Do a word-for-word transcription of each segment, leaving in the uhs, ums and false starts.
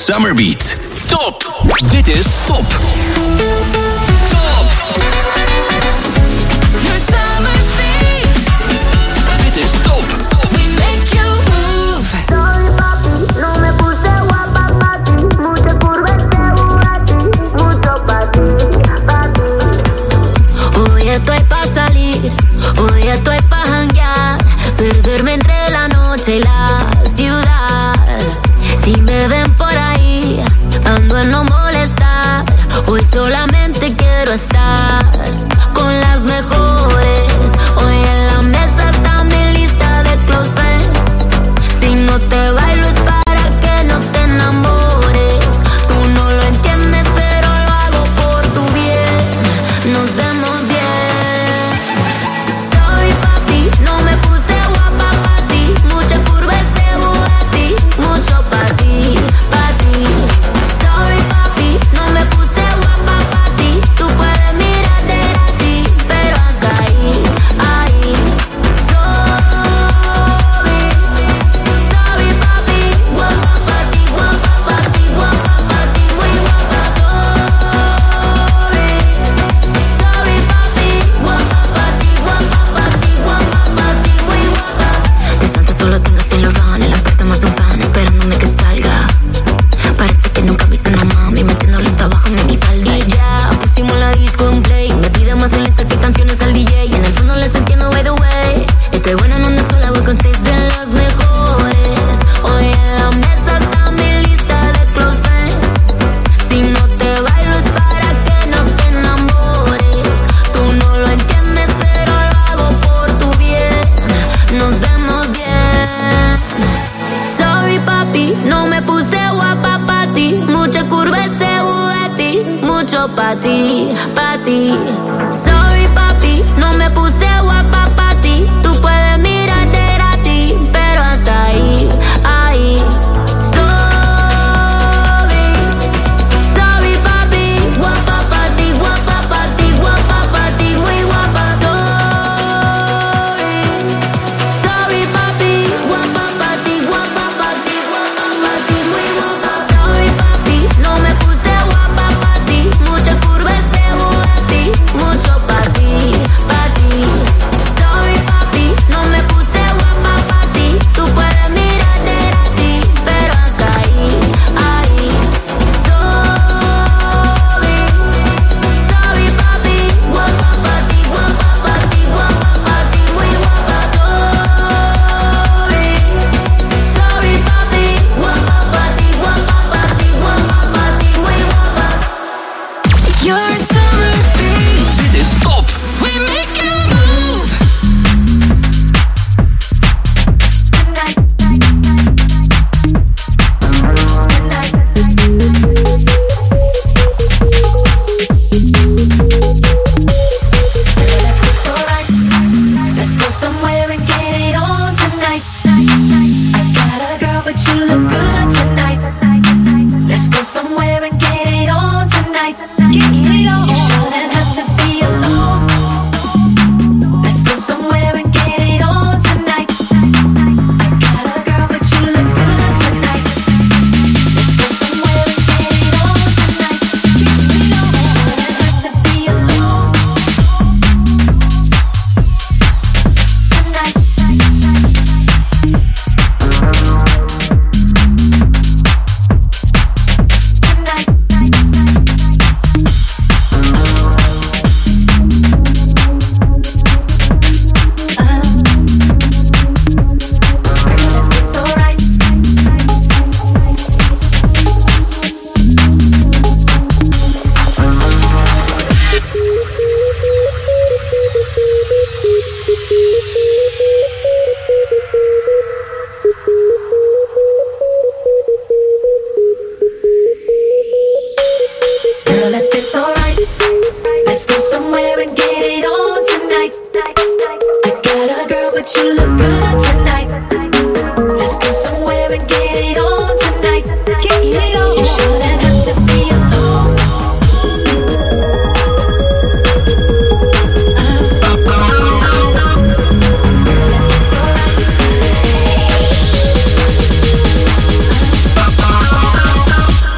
Summer Beat. Top! Dit is Top! Top! Your summer beat. Dit is Top! We make you move. Sorry papi, no me puse guapa pa' ti. Mucha curva este Bugatti, mucho pa' ti, pa' ti. Hoy estoy pa' salir, hoy estoy pa' janguear, perderme entre la noche y la ciudad. Si me ven por ahí, ando en no molestar. Hoy solamente quiero estar con las mejores. Hoy en la mesa está mi lista de close friends. Si no te bailo es para que no te enamores. Tú no lo entiendes, pero lo hago por tu bien. Nos vemos bien. Sorry papi, no me puse guapa pa' ti. Mucha curva este Bugatti, mucho pa' ti, pa' ti. Sorry papi, no me puse guapa pa' ti. Tú puedes mirarte a ti, pero hasta ahí, ahí. Sorry, sorry papi, guapa pa' ti, guapa pa' ti, guapa pa' ti, muy guapa. Sorry, sorry papi, guapa pa' ti, guapa pa' ti, guapa pa' ti, muy guapa. De Santa solo tengo cielo van, en la puerta más un fan esperándome que salga. Parece que nunca me hizo una mami metiéndole hasta abajo en mi falda. Y ya pusimos la disco en play. Me pide más en que canciones al D J. Y en el fondo les entiendo by the way. Estoy buena en onda sola, voy con seis de las mejores. Hoy en la mesa está mi lista de close friends. Si no te bailo es para que no te enamores. Tú no lo entiendes, pero lo hago por tu bien. Nos vemos bien. Sorry papi, no me puse guapa pa' ti. Mucha curva este Bugatti, mucho pa' ti, pa' ti. Sorry papi, no me puse guapa pa' ti. Tú puedes mirarte a ti, pero hasta ahí, ahí. Sorry, sorry papi, guapa pa' ti, guapa pa' ti, guapa pa' ti, muy guapa. Sorry, sorry papi, guapa pa' ti, guapa pa' ti, guapa pa' ti, muy guapa. Sorry papi, no me puse guapa pa' ti. Mucha curva este Bugatti, mucho pa' ti, pa' ti. Sorry papi, no me puse guapa pa' ti. Tú puedes mirarte a ti, pero hasta ahí, ahí. Sorry, sorry papi, guapa pa' ti, guapa pa' ti, guapa pa' ti, muy guapa. Sorry, sorry papi, guapa pa' ti, guapa pa' ti, guapa pa' ti, muy guapa. Your summer beat. Dit is Top! We make you move. Let's go somewhere and get it on tonight. I got a girl, but you look good tonight. Let's go somewhere and get it on tonight. You shouldn't have to be alone. Let's go somewhere and get it on tonight. I got a girl, but you look good tonight. Let's go somewhere and get it on tonight. You shouldn't have to be alone. Tonight. It's alright. Girl, if it's alright, let's go somewhere and get it on tonight. I got a girl, but you look good tonight. Let's go somewhere and get it on tonight. You shouldn't have to be alone. Girl, if it's alright.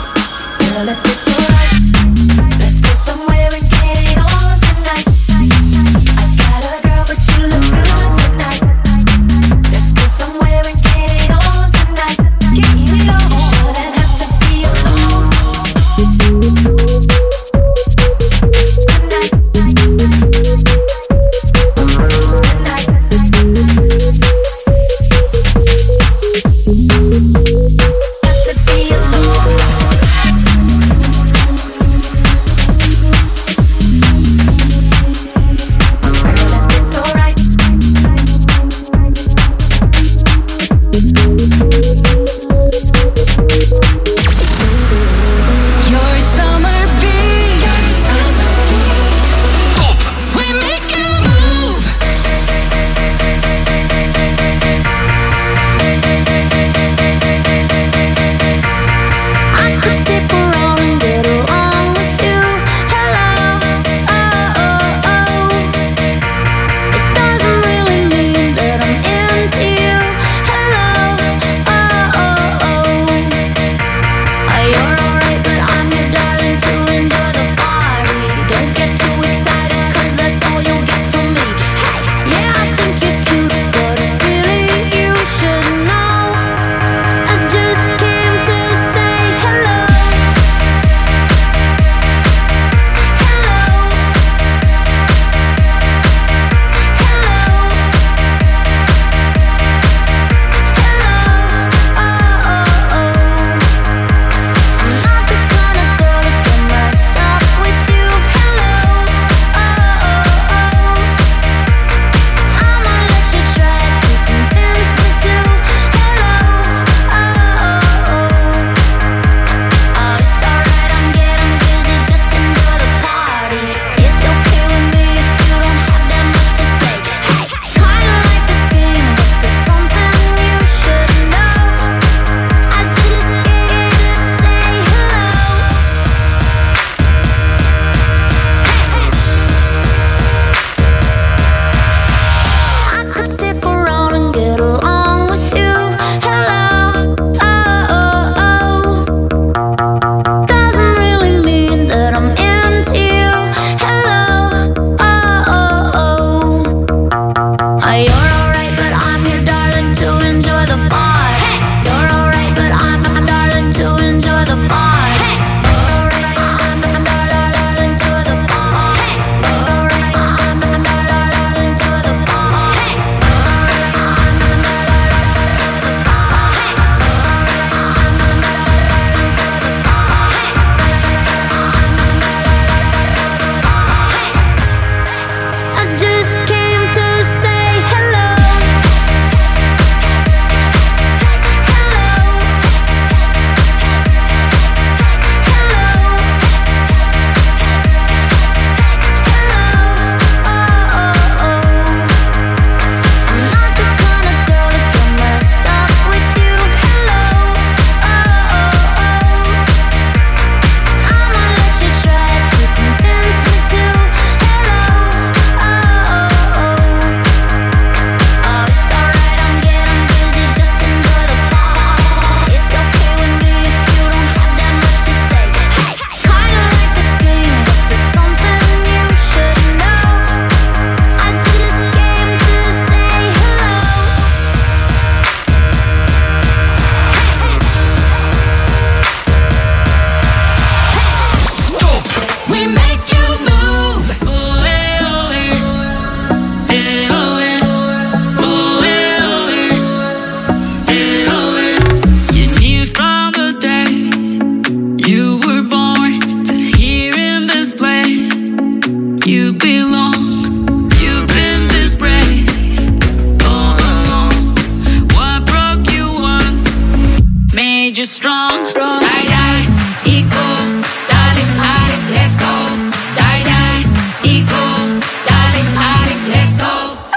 you belong. You've been this brave all along. What broke you once made you strong. Die, die, eco, darling, darling, let's go. Die, die, eco, darling, darling, let's go.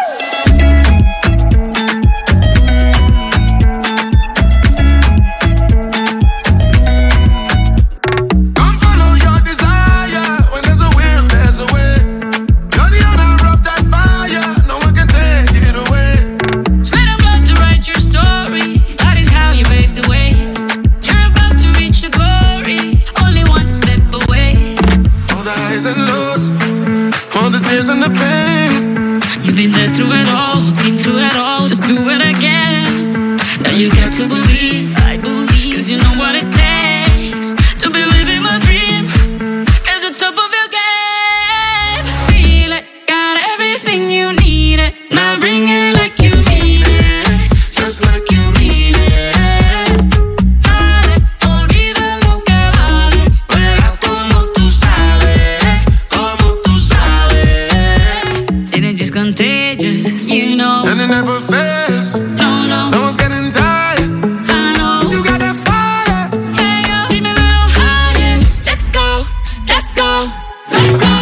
Come follow your desire. When there's a will, there's a way. You're the owner of that fire. No one can take it away. Sweat and blood to write your story. That is how you pave the way. You're about to reach the glory. Only one step away. All the highs and lows, all the tears and the pain. You've been there through it all, been through it all. Just do it again. Now you got to believe, I believe, cause you know what it takes to be living my dream at the top of your game. Feel it, got everything you need it. Now bring it like you mean it, just like you mean it. Dale, olvida lo que vale. Juega como tú sabes, como tú sabes. And it's just contagious, you know. And it never fails. No, no, No one's getting tired. I know. You got that fire. Hey, yo, keep me a little higher. Let's go, let's go, let's go.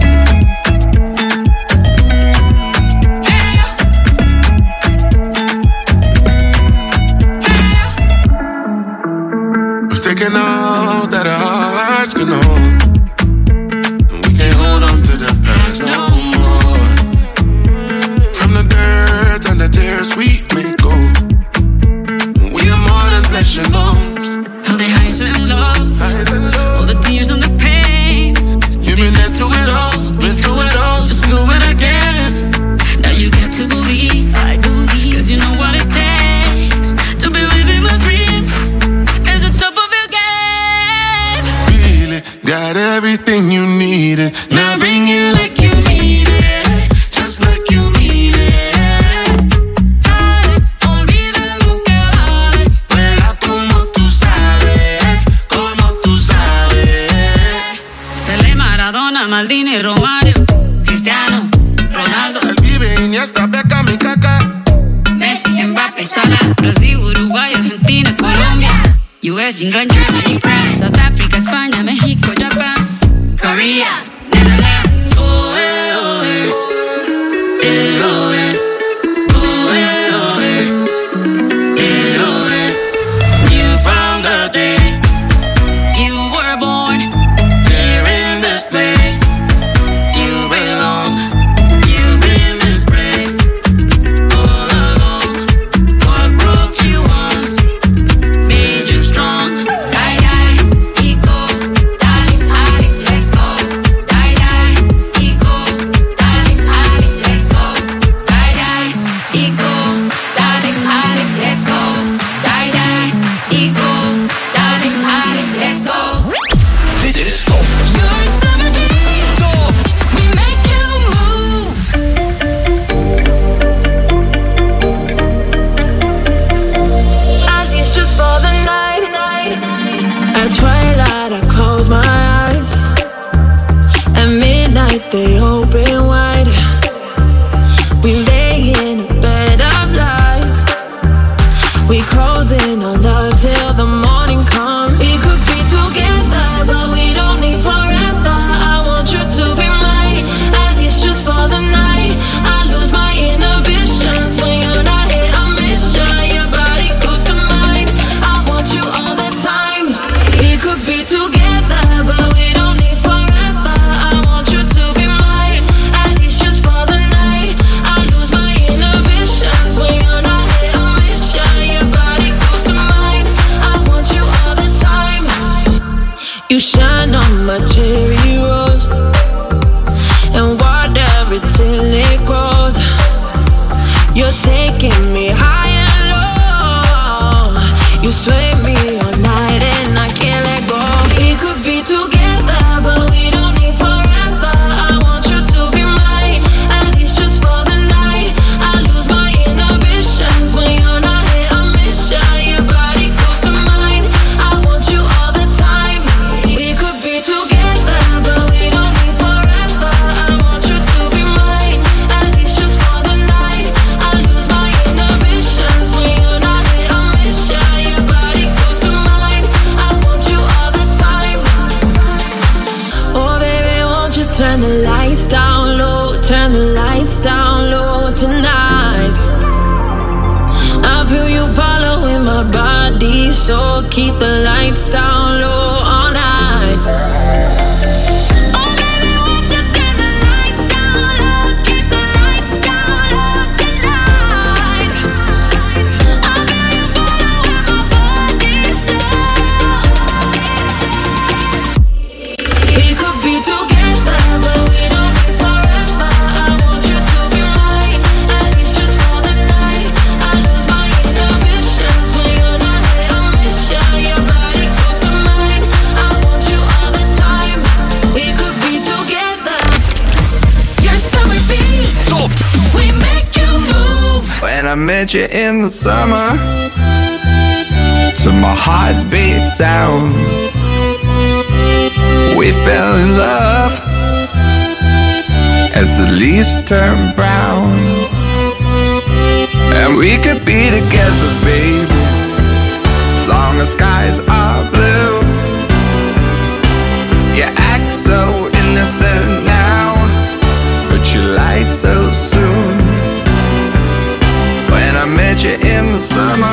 Hey, yo. Hey, yo. We've taken all that our hearts can hold. And we can't hold on to the past no more. From the dirt and the tears we may go. We are more than flesh and bones. All the highs and lows, all the tears and the pain. You've been there through it all, been through it all. Just do it again. Now you got to believe, I believe, cause you know what it takes to be living my dream at the top of your game. Feel it, got everything you needed. Now bring it like you mean it, just like you mean it. Dale, olvida lo que vale. Juega como tú sabes, como tú sabes. Pelé, Maradona, Maldini, Romario, Cristiano, Ronaldo, Él vive Iniesta, Beckham y Kaká. Messi, Mbappé, Salah, Brasil, Uruguay, Argentina, Colombia, U S, England, Germany, France, South Africa, España, México, Japan, Korea, Netherlands. Oh, eh, oh, eh. Eh, oh, eh. Oh, eh, oh, eh. Eh, oh, eh. Knew from the day you were born here in this place. You belong. You've been this brave all along. What broke you once made you strong. Die, die, eco, darling, darling, let's go. Die, die, eco, darling, darling, let's go. Die, die, eco, darling, darling, let's go. Die, die, eco, darling, darling, let's go. Dit is Top. Your summer beat, Top. we make you move. I guess just for the night. At twilight, I close my eyes. At midnight, they open wide. We lay in a bed of lies. We close in on love till the morning comes. We could be together, but we don't need forever. I want you to be mine. At least just for the night. I lose my inhibitions when you're not here. I miss you. Your body goes to mine. I want you all the time. We could be together, but we don't need forever. I want you to be mine. At least just for the night. I lose my inhibitions when you're not here. I miss you. Your body goes to mine. I want you all the time. You shine on my cherry rose and water it till it grows. You're taking me high and low. You sway me all night and I can't let go. We could be together, but we don't need forever. I want you to be mine. At least just for the night. I lose my inhibitions when you're not here. I miss you. Your body goes to mine. I want you all the time. We could be together, but we don't need forever. I lights down low, turn the lights down low tonight. I feel you following my body, so keep the lights down low all night. Oh baby, won't you turn the lights down low, keep the lights down low tonight. I feel you following my body, so we could be together, but we don't live forever. I want you to be mine, at least just for the night. I lose my inhibitions when you're not there. I miss you, your body close to mine. I want you all the time. We could be together. Your summer beat, Top. we make you move. When I met you in the summer, to my heartbeat sound, we fell in love as the leaves turn brown. And we could be together, baby, as long as skies are blue. You act so innocent now, but you lied so soon. When I met you in the summer,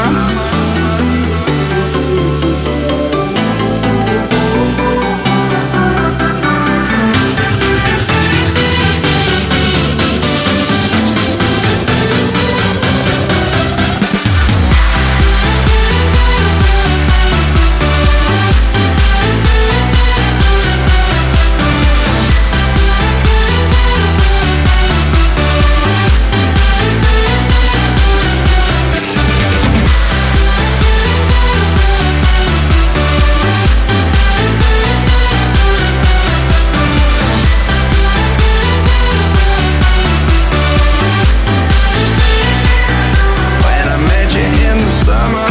when I met you in the summer,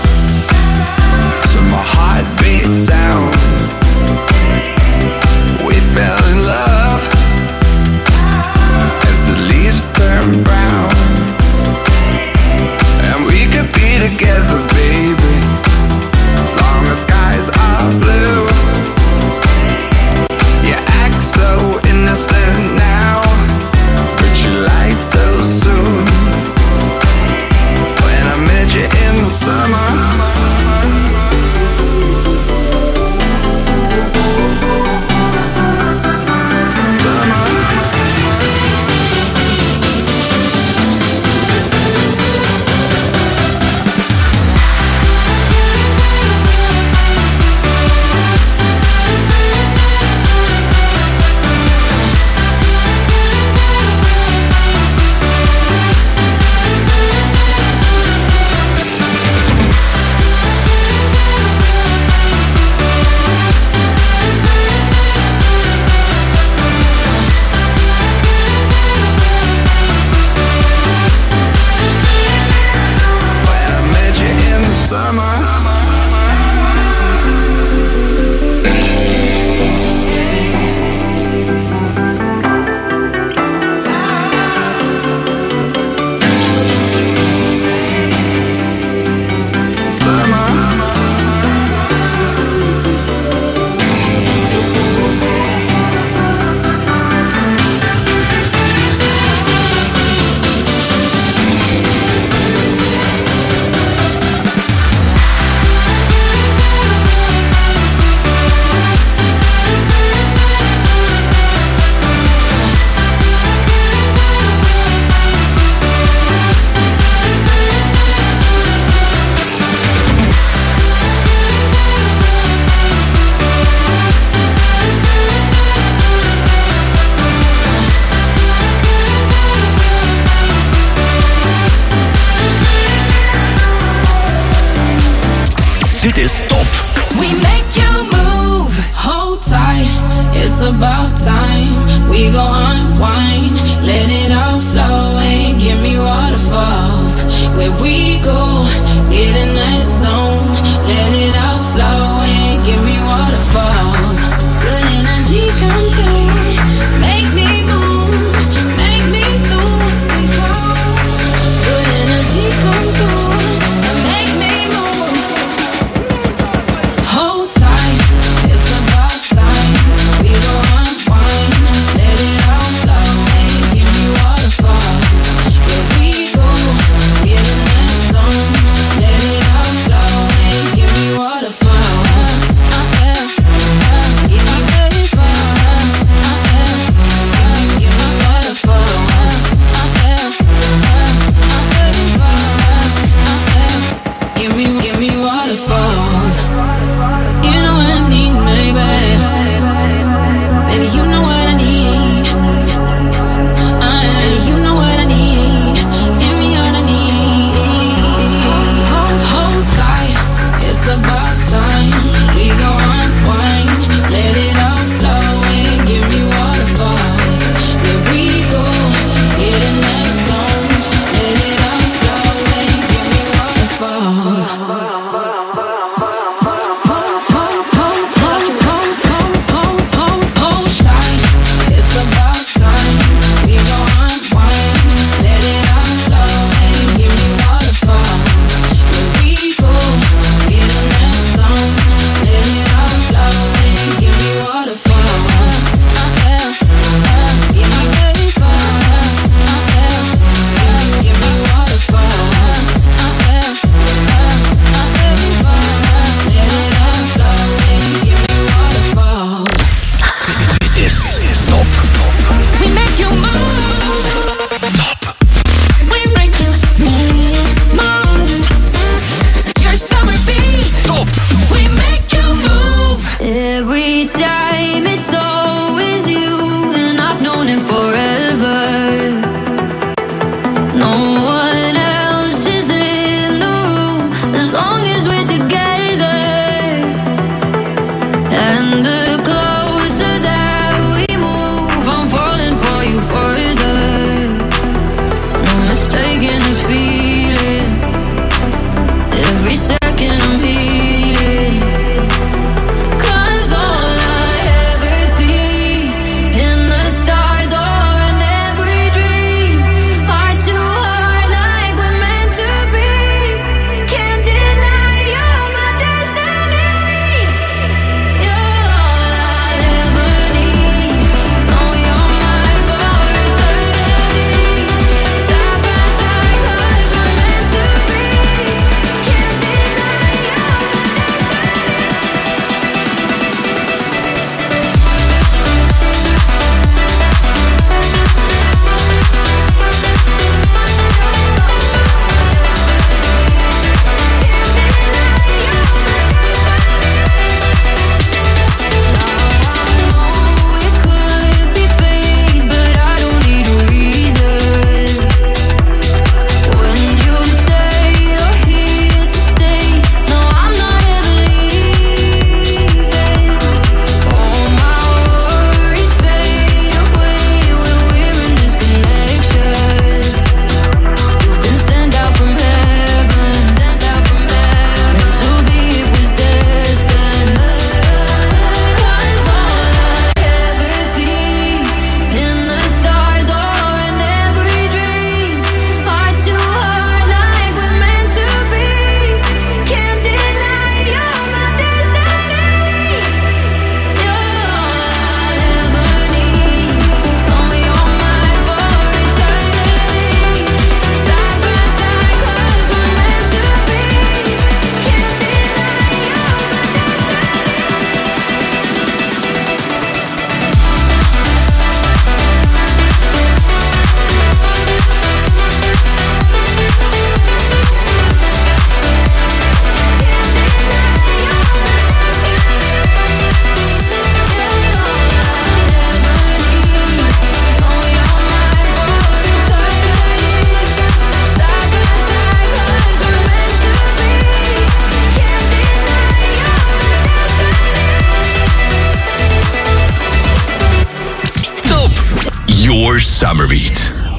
to my heartbeat sound, we fell in love as the leaves turn brown. And we could be together, baby, as long as skies are blue. You act so innocent now, but you lied so soon. When I met you in the summer, summer. When I met you in the summer, Dit is Top. We make you move. Hold tight, it's about time. We go unwind, let it all flow and give me waterfalls. Where we go, get in that zone, let it all flow and give me waterfalls. Good energy come through, make me move, make me lose control. Good energy come through, and make me move. Hold tight, it's about time. We go unwind, let it all forever. No one else is in the room as long as we're together. And the closer that we move, I'm falling for you further. No mistaking this feeling. Every second I'm healing. 'Cause all I ever see in the stars or in every dream are two heart like we're meant to be. Can't deny you're my destiny. You're all I'll ever need. Know you're mine for eternity. Side by side 'cause we're meant to be. Can't deny you're my it could be fate, but I don't need a reason. When you say you're here to stay, no, I'm not ever leaving. All my worries fade away when we're in this connection. You've been sent out from heaven, meant to be, it was destined. 'Cause all I ever see in the stars or in every dream are two heart like we're meant to be. Can't deny you're my destiny. You're all I'll ever need. Know you're mine for eternity. Side by side 'cause we're meant to be. Can't deny you're my Top Your Summer Beat.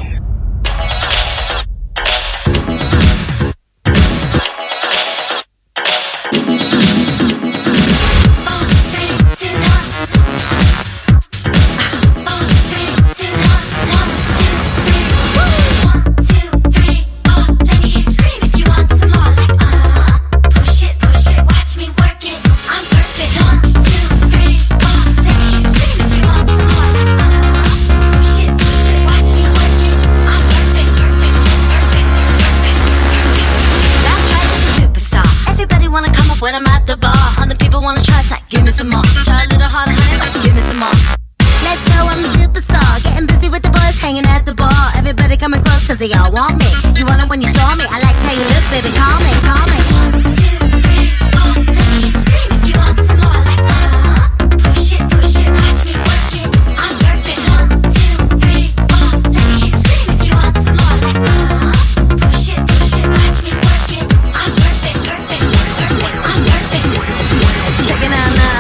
When I'm at the bar, other people wanna try it's like, give me some more. Try a little harder, honey, like, give me some more. Let's go, I'm a superstar. Getting busy with the boys, hanging at the bar. Everybody coming close, cause they all want me. You want it when you saw me. I like how you look, baby, call me, call me. One, two, three, four, let me scream if you want some more. Like, uh, push it, push it, watch me work it. I'm perfect. One, two, three, four, let me scream if you want some more. Like, uh, push it, push it, watch me work it. I'm perfect, perfect, perfect, I'm perfect. Check it out now.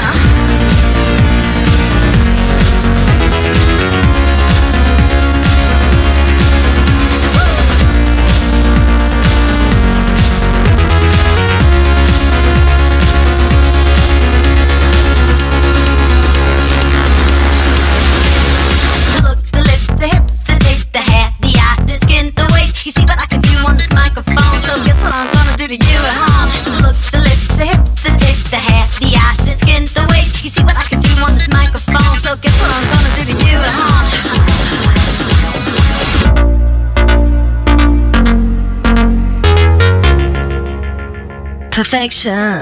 To you at home. The look, the lips, the hips, the taste, the hair, the eye, the skin, the waist. You see what I can do on this microphone. So guess what I'm gonna do to you at home. Perfection.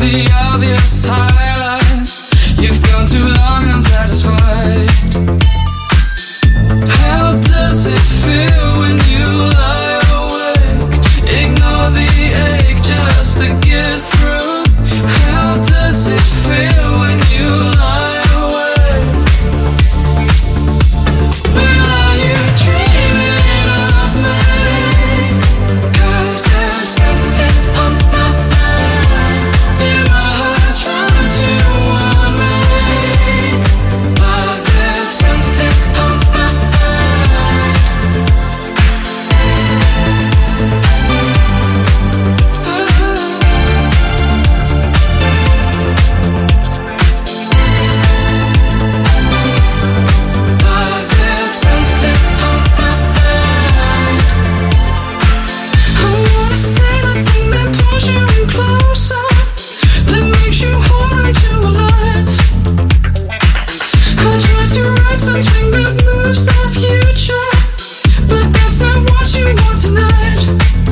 the obvious highlights. You've gone too long unsatisfied. How does it feel when you lie awake? Ignore the ache just to get through. How does it feel when you lie awake? Well, are you dreaming of me? 'Cause there's something on my mind. In my heart trying to warn me, but there's something on my mind. But there's something on my mind. I wanna say the thing that pulls you in closer, that makes you harder to alive. I try to write something that moves the future, but that's not what you want tonight.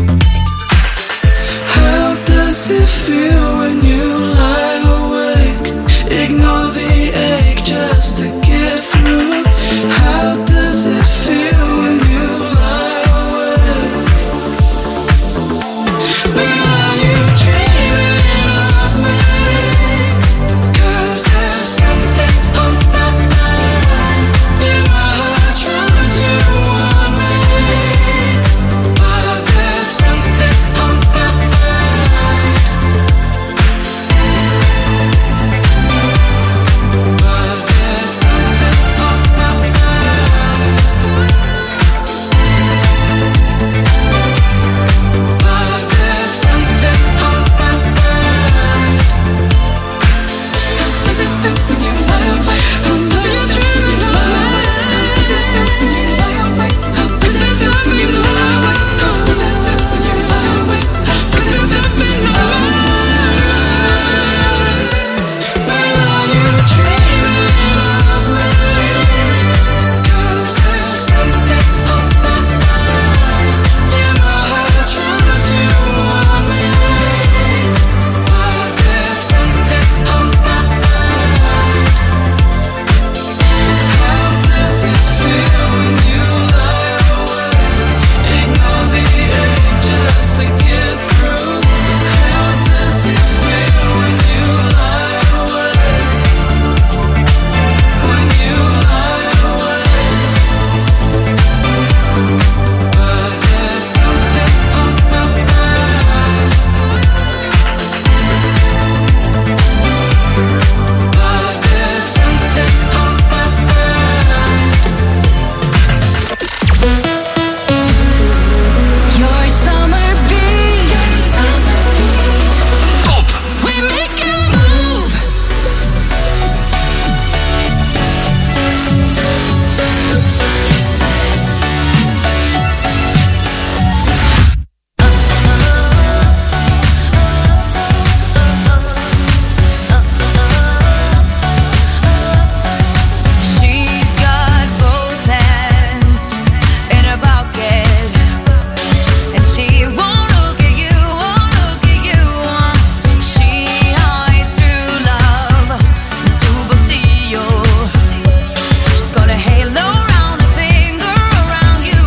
How does it feel when you lie awake? Ignore the ache just to get through. How does it feel when you lie awake? Well, are you dreaming of me? 'Cause there's something on my mind. In my heart trying to warn me, but there's something on my mind. But there's something on my mind. But there's something on my mind. How does it feel when you lie awake? How does it feel when you lie awake? How does it feel when you lie awake? How does it feel when you lie awake? How does it feel when you lie awake? How does it feel when you lie awake? Well, are you dreaming of me? 'Cause there's something on my mind. In my heart trying to warn me, but there's something on my mind. How does it feel when you lie awake? Ignore the ache just to get through. How does it feel when you lie awake? When you lie awake, but there's something on my mind. But there's something on my mind. Your summer beat. Top We make you move. She's got both hands in her pocket, and she won't look at you, won't look at you. She hides through love and superstition. She's got a halo around her finger, around you.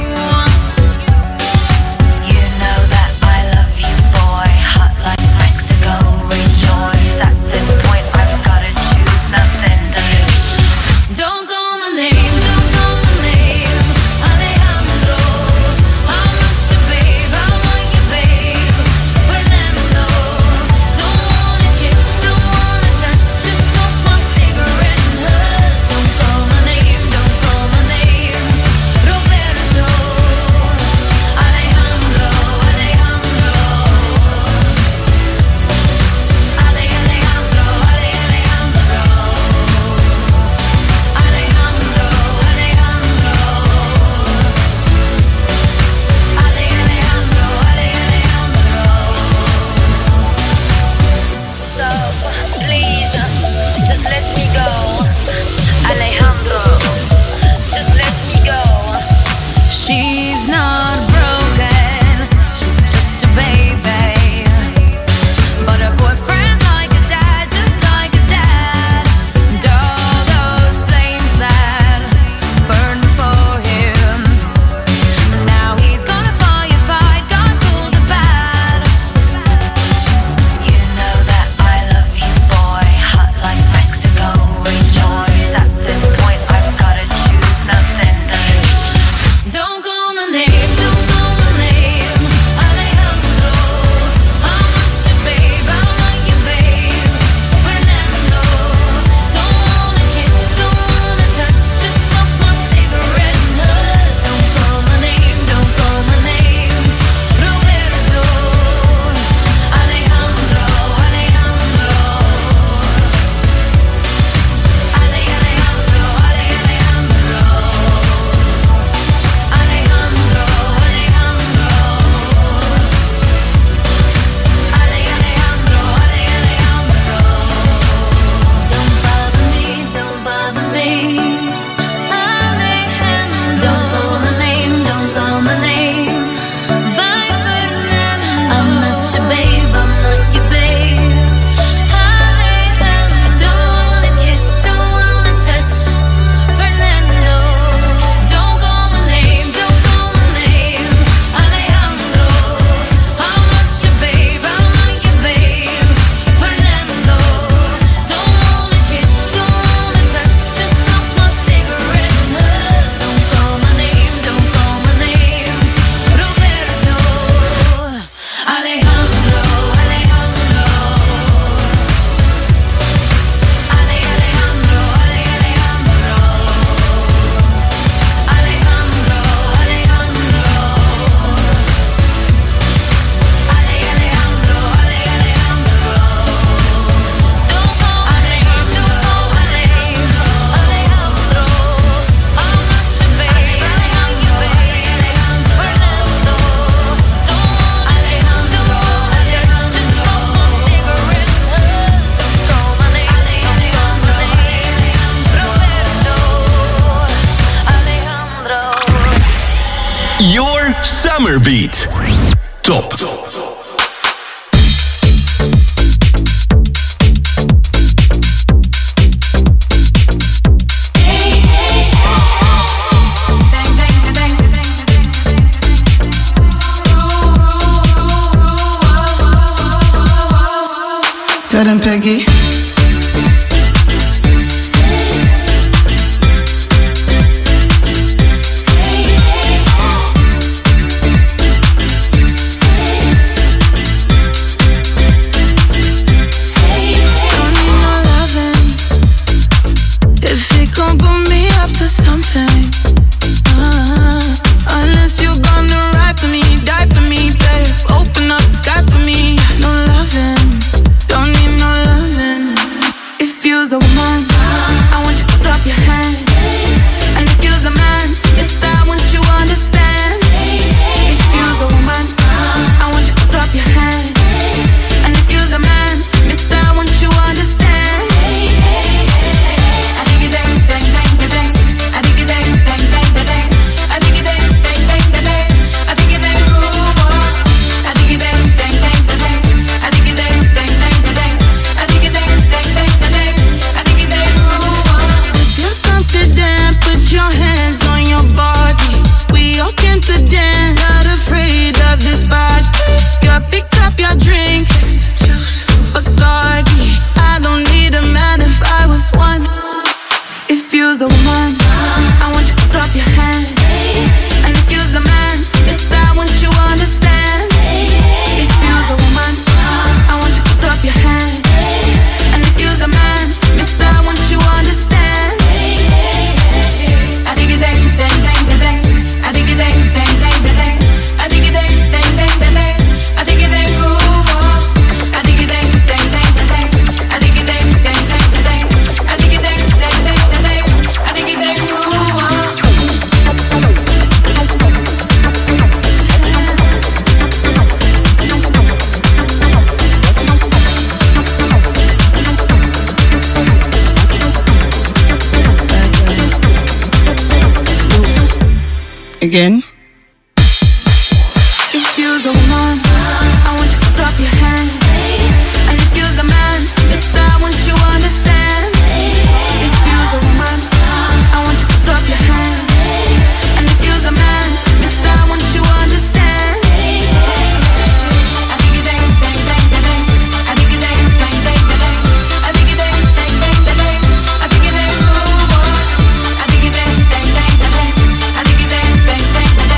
You know that I love you, boy. Hot like Mexico, rejoice. At this point, I've gotta choose, nothing to lose. Don't call my name, don't call my name, Alejandro. I'm not your babe, I want your babe, Fernando. Don't wanna kiss, don't wanna touch, just smoke my cigarette and hush. Don't call my name, don't call my name, Roberto, Alejandro, Alejandro, Ale Alejandro. Summerbeat. Top. Ted and Peggy. Again. If you're the woman, I want you to put up your hand. And if you're the man, mister, I want you to understand. If you're the woman, I want you to put up your hand. And if you're the man, mister, I want you to understand. I dig it, dang, dang, dang, dang. I dig it, dang, dang, dang, dang. I dig it, dang, dang, dang, dang. I dig it, dang, I dig it, dang, dang, dang, dang. I dig it, dang, dang, dang, dang.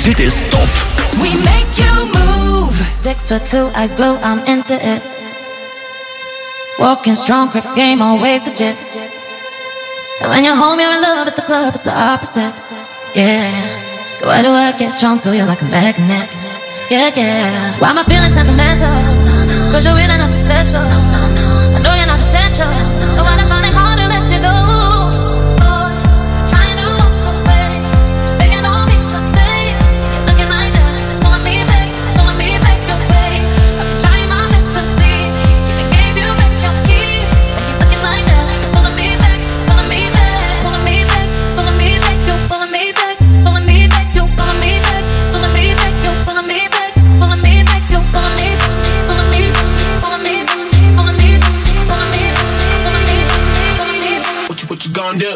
Dit is Top. We make you move. Six foot two, eyes blue, I'm into it. Walking strong, grip game, always legit. And when you're home, you're in love at the club, it's the opposite. Yeah. So why do I get drawn to you like a magnet? Yeah, yeah. Why am I feeling sentimental? Cause you're really nothing special. I know you're not essential. So why do I find it hard to let you go? Trying to walk away, you're begging on me to stay. You're looking like that, pulling me back, pulling me back your way. I've been trying my best to leave. They gave you back your keys, but you're looking like that, pulling me back, pulling me back, pulling me back, pulling me back, you're pulling me back, pulling me back, you're pulling me back, pulling me back, you're pulling me back, pulling me back, you're pulling me, pulling me, pulling me, pulling me, pulling me, pulling me, pulling me. What you what you gonna do?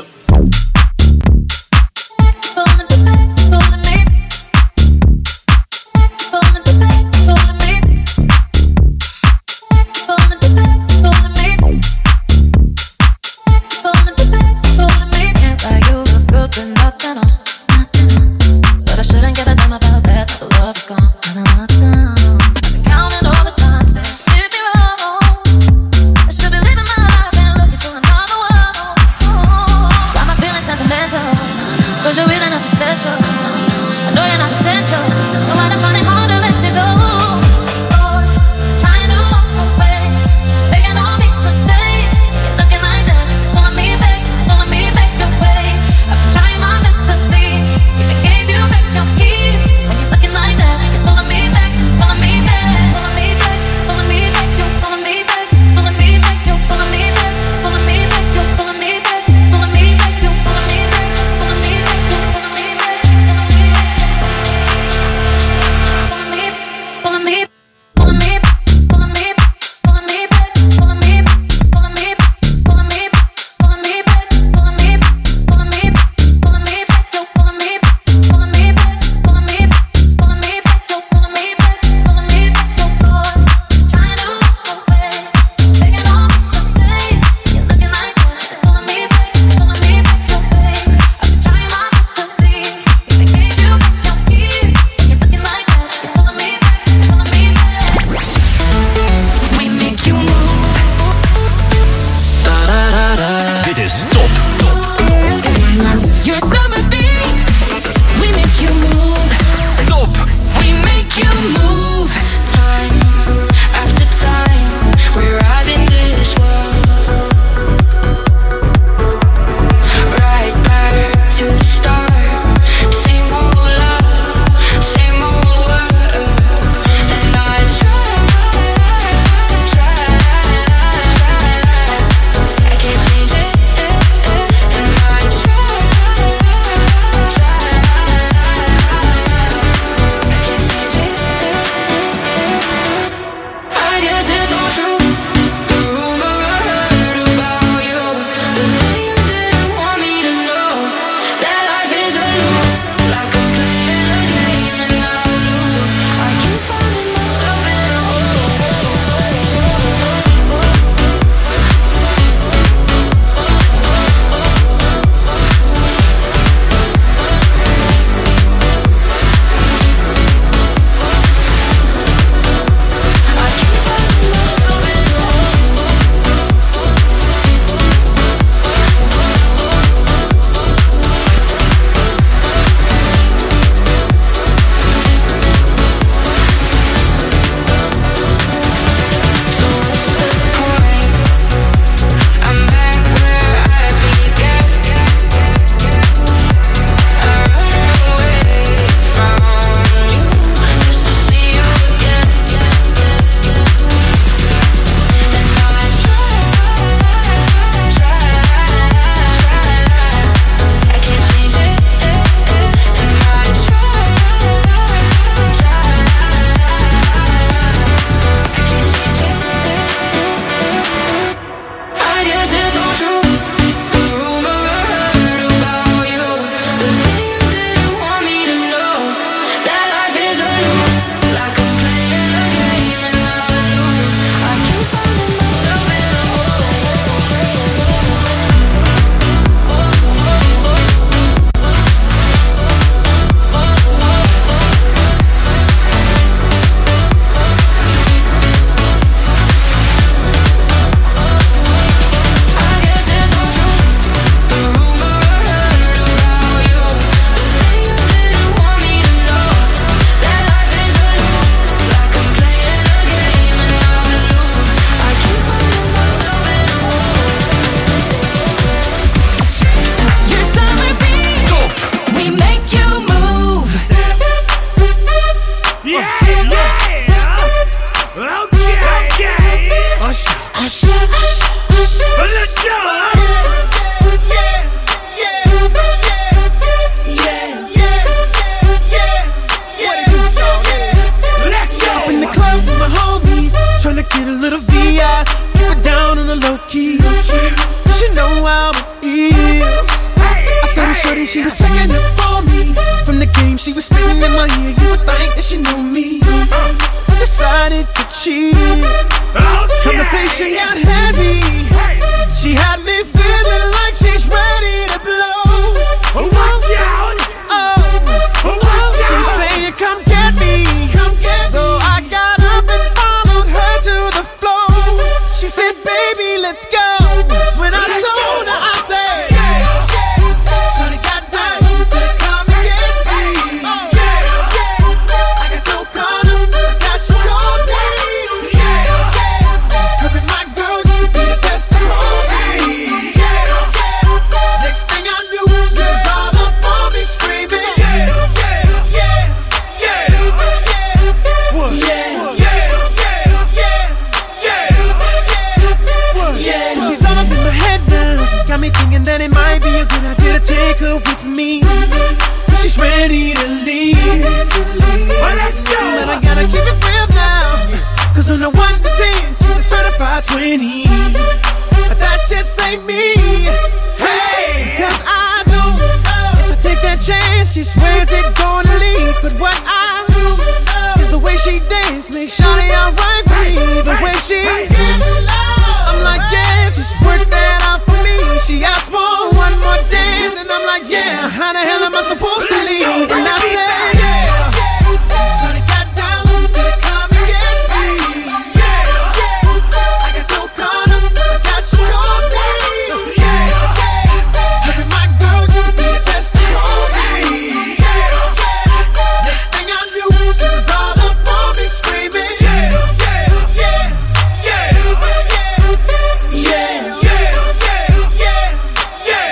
she got heavy. She had me feeling like she's ready to blow. Watch out! Oh, watch out! She's saying, "Come get me, come get me." So I got up and followed her to the floor. She said, "Baby, let's go." When I told her, I said, "Yeah, yeah." Shorty got down, she said, "Come and get me." Yeah, yeah. I got so caught up, forgot she told me. Yeah, yeah. Her and my girl used to be the best of all me. Yeah, yeah. Next thing I knew, she was all up on me screaming. Yeah, yeah, yeah, yeah, yeah. What? Yeah, yeah, yeah, yeah, yeah, yeah. So she's all up in my head now, got me thinking that it might be a good idea to take her with me. She's ready to leave. Well, let's go. But I gotta keep it real now, cause on the one to ten, she's a certified twenty. But that just ain't me. Hey, cause I know if I take that chance, she swears it's gonna leave. But what I do is the way she dance makes Shawty alright with me. The way she I'm like, yeah, just work that out for me. She asked for one more dance, and I'm like, yeah, how the hell am I supposed to leave? And I said, yeah. Shawty got down, said, "Come and get me." Yeah, yeah. I got so caught up, forgot she told me. Yeah, yeah. Her and my girl used to be the best of all me. Yeah, yeah. Next thing I knew, she was all up on me screaming. Yeah, yeah, yeah, yeah, yeah, yeah, yeah, yeah,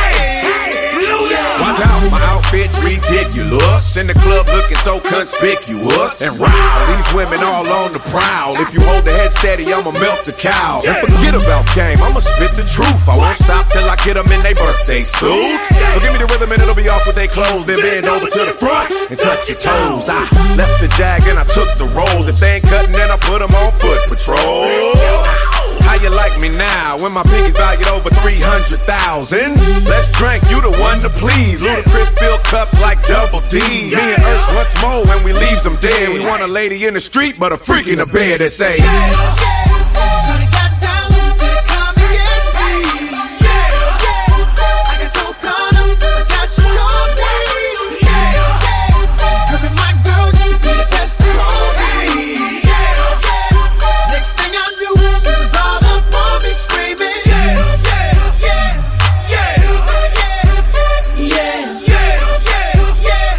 yeah. Watch out, my outfit's ridiculous. In the club looking so conspicuous. And wow, these women all on the prowl. If you hold the head steady, I'ma melt the cow. And forget about game, I'ma spit the truth. I won't stop till I get them in their birthday suits. So give me the rhythm and it'll be off with their clothes. Then bend over to the front and touch your toes. I left the jag and I took the rolls. If they ain't cutting, then I put them on foot patrol. How you like me now when my pinky's valued over three hundred thousand? Let's drink, you the one to please. Ludacris fill cups like double D. Me and Ursh once more when we leaves them dead. We want a lady in the street, but a freak in the bed that say, Shawty got down, said, "Come and get me." Yeah, yeah. I got so caught up, forgot she told me. Yeah, yeah. Her and my girl used to be the best of all me. Yeah, yeah. Next thing I knew, she was all up on me screaming. Yeah, yeah, yeah, yeah, yeah, yeah, yeah,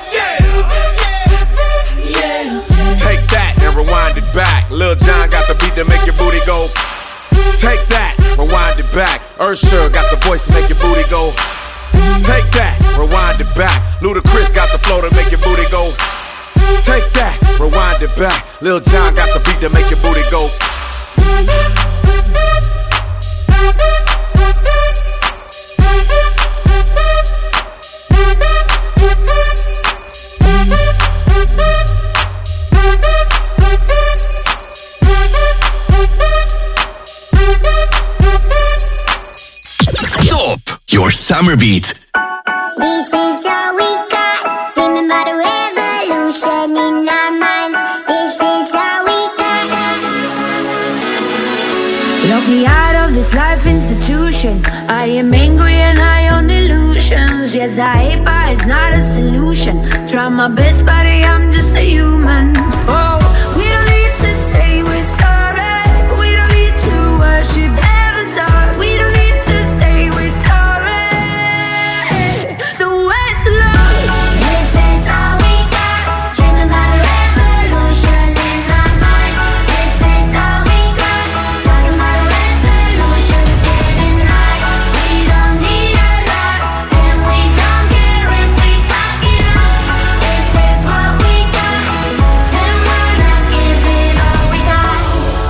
yeah, yeah, yeah. take that and rewind it back. Lil Jon got the beat to make your booty go. Take that, rewind it back. Usher got the voice to make your booty go. Take that, rewind it back. Ludacris got the flow to make your booty go. Take that, rewind it back. Lil Jon got the beat to make your booty go. Top, your summer beat. This is all we got. Remember the revolution in our minds. This is all we got. Lock me out of this life institution. I am angry and high on illusions. Yes, I hate, but it's not a solution. Try my best, but I'm just a human. Oh, we don't need to say we're sorry. We don't need to worship heaven's heart. We don't need to say we're sorry. So where's the love? This is all we got. Dreaming about a revolution in our minds. This is all we got. Talking about resolutions, getting high. We don't need a lot, and we don't care if we fuck it up. This is what we got, and we're not giving all we got.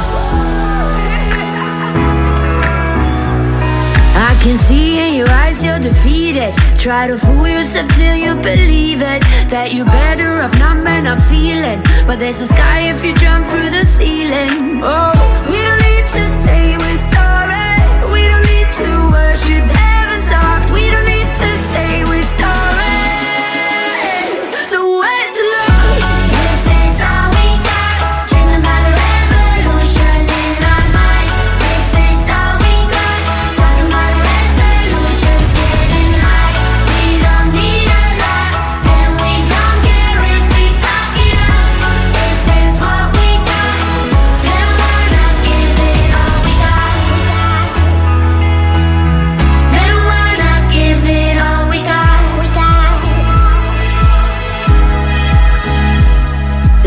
I can see in your eyes you're defeated. Try to fool yourself till you believe it. That you're better off numb and not feeling. But there's a sky if you jump through the ceiling. Oh, we don't need to say we're sorry. We don't need to worship heaven's heart. We don't need to say we're sorry. So where's the love? This is all we got. Dreaming about a revolution in our minds.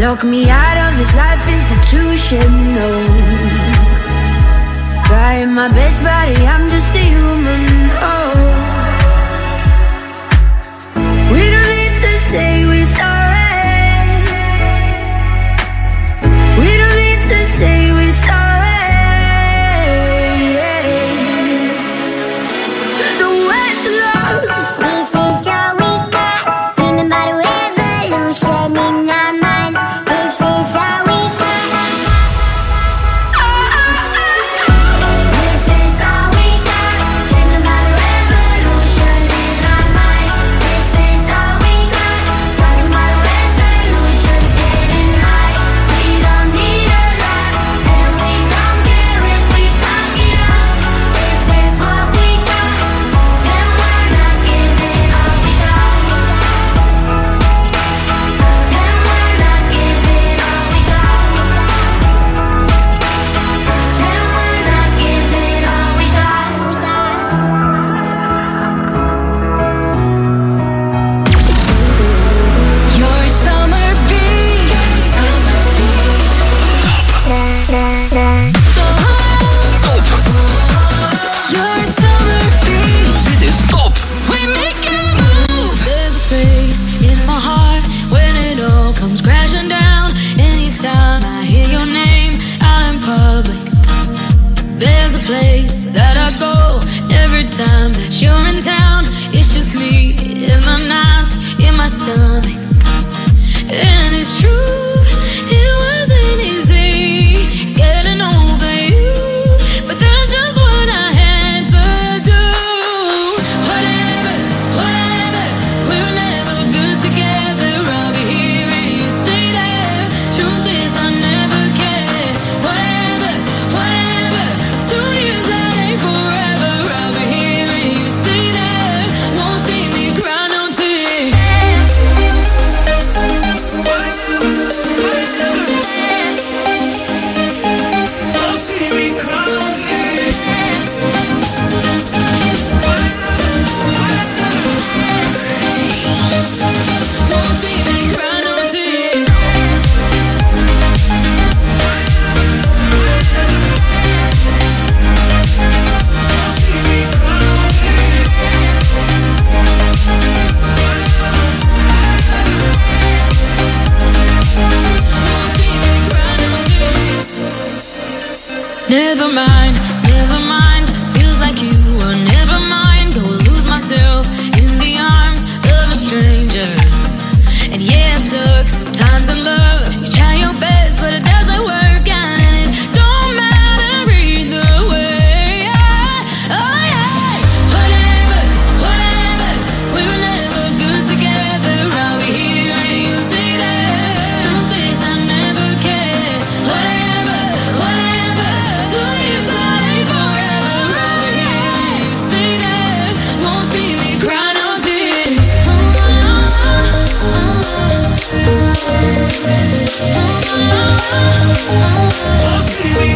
Lock me out of this life institution, no. Trying my best, buddy, I'm just a human, oh. We don't need to say we're sorry. We don't need to say we're sorry. So where's the love? This is all we got. Dreaming about a revolution in our minds. This is all we got. This is all we got. Dreaming about a revolution in our minds. This is all we got. Talking about resolutions, getting high. We don't need a lot, and we don't care if we fuck it up. If it's what we got, then we're not giving all we got. Then we're not giving all we got. Then we're not giving all we got. Your summer beat, summer beat. Your summer beat. Dit is top. We make a move. There's a space in my heart when it all comes crashing down. Anytime I hear your name out in public, there's a place that I go every time that you're in town. It's just me in my nights, in my stomach. And it's true, it wasn't easy getting over you, but that's just what I had to do. Whatever, whatever, we were never good together. I'll be here and you say that. Truth is I never cared. Whatever, whatever, two years that ain't forever. I'll be here and you say that. Won't see me cry no tears. Won't see me cry no tears. Won't see me cry no tears. Never mind, never mind. Feels like you were never mind. Go lose myself in the arms of a stranger. And yeah, it sucks sometimes in love. You try your best, but it doesn't work out, and it don't matter either way. Oh yeah, whatever, whatever. We were never good together. I'll be here and you say that. Truth is I never cared. Whatever, whatever. Two years that ain't forever. I'll be here and you say that. Won't see me cry no tears. Won't see me